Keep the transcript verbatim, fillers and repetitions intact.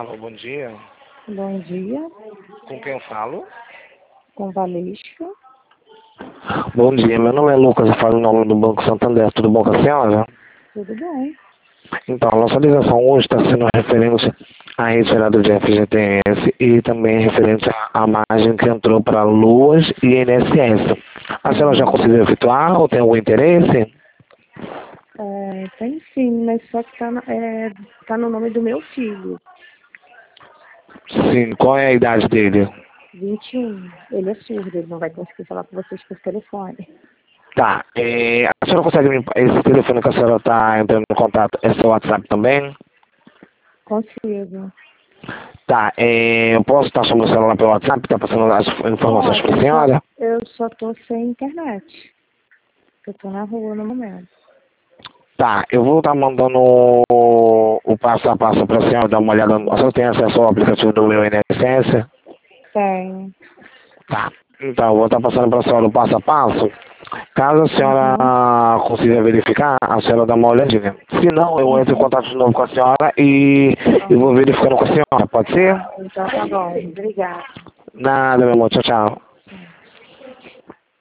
Alô, bom dia. Bom dia, Com quem eu falo? com Valesca. Bom dia, meu nome é Lucas, eu falo em nome do Banco Santander. Tudo bom com a senhora? Tudo bem? Então, a nossa ligação hoje está sendo referente à retirada de F G T S e também referente à margem que entrou para Luas e I N S S. A senhora já conseguiu efetuar ou tem algum interesse? É, tem sim, mas só que tá, na- é, tá no nome do meu filho, Sim, qual é a idade dele? vinte e um. Ele é surdo, ele não vai conseguir falar com vocês por telefone. Tá, é, a senhora consegue me... Esse telefone que a senhora está entrando em contato é seu WhatsApp também? Consigo. Tá, é, eu posso estar chamando o celular pelo WhatsApp, tá passando as informações para a Pode, só, senhora? eu só tô sem internet. Eu tô na rua no momento. Tá, eu vou estar mandando o, o passo a passo para a senhora dar uma olhada. A senhora tem acesso ao aplicativo do meu I N S S? Tenho. Tá, então eu vou estar passando para a senhora o passo a passo. Caso a senhora Uhum. consiga verificar, a senhora dá uma olhadinha. Se não, eu entro em Uhum. contato de novo com a senhora e eu vou verificando com a senhora, pode ser? Então tá bom, obrigada. Nada, meu amor, tchau, tchau.